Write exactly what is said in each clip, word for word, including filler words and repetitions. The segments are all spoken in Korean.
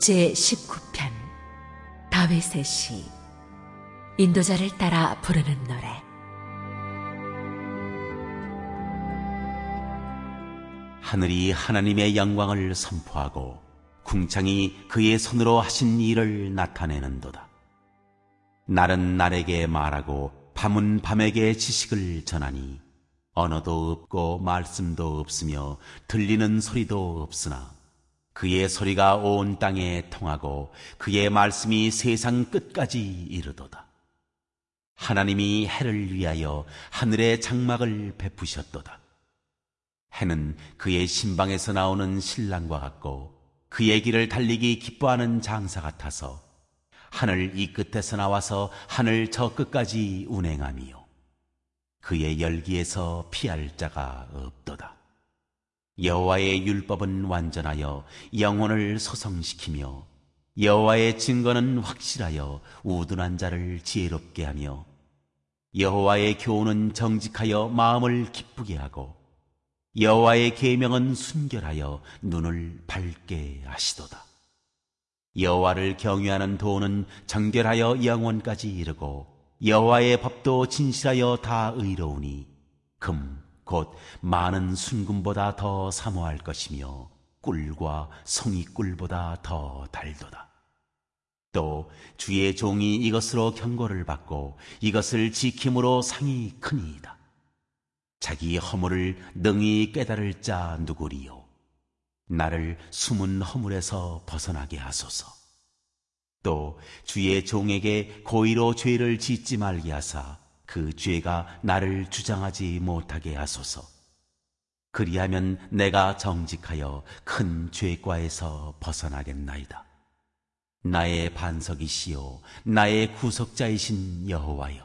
제십구 편 다윗의 시. 인도자를 따라 부르는 노래. 하늘이 하나님의 영광을 선포하고 궁창이 그의 손으로 하신 일을 나타내는도다. 날은 날에게 말하고 밤은 밤에게 지식을 전하니 언어도 없고 말씀도 없으며 들리는 소리도 없으나 그의 소리가 온 땅에 통하고 그의 말씀이 세상 끝까지 이르도다. 하나님이 해를 위하여 하늘의 장막을 베푸셨도다. 해는 그의 신방에서 나오는 신랑과 같고 그의 길을 달리기 기뻐하는 장사 같아서 하늘 이 끝에서 나와서 하늘 저 끝까지 운행하며 그의 열기에서 피할 자가 없도다. 여호와의 율법은 완전하여 영혼을 소성시키며 여호와의 증거는 확실하여 우둔한 자를 지혜롭게 하며 여호와의 교훈은 정직하여 마음을 기쁘게 하고 여호와의 계명은 순결하여 눈을 밝게 하시도다. 여호와를 경외하는 도는 정결하여 영원까지 이르고 여호와의 법도 진실하여 다 의로우니 금 곧 많은 순금보다 더 사모할 것이며 꿀과 송이꿀보다 더 달도다. 또 주의 종이 이것으로 경고를 받고 이것을 지킴으로 상이 크니이다. 자기 허물을 능히 깨달을 자 누구리요. 나를 숨은 허물에서 벗어나게 하소서. 또 주의 종에게 고의로 죄를 짓지 말게 하사 그 죄가 나를 주장하지 못하게 하소서. 그리하면 내가 정직하여 큰 죄과에서 벗어나겠나이다. 나의 반석이시요 나의 구속자이신 여호와여,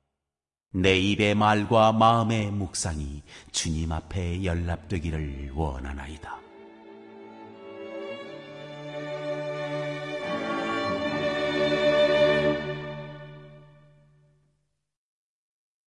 내 입의 말과 마음의 묵상이 주님 앞에 연락되기를 원하나이다.